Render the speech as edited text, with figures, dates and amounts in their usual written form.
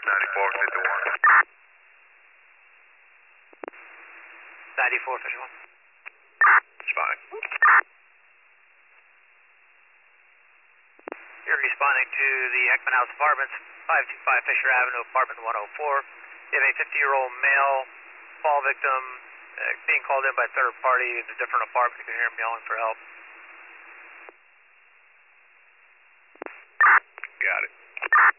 9451. It's fine. You're responding to the Heckman House Apartments, 525 Fisher Avenue, apartment 104. You have a 50-year-old male fall victim being called in by third party in a different apartment. You can hear him yelling for help. Got it.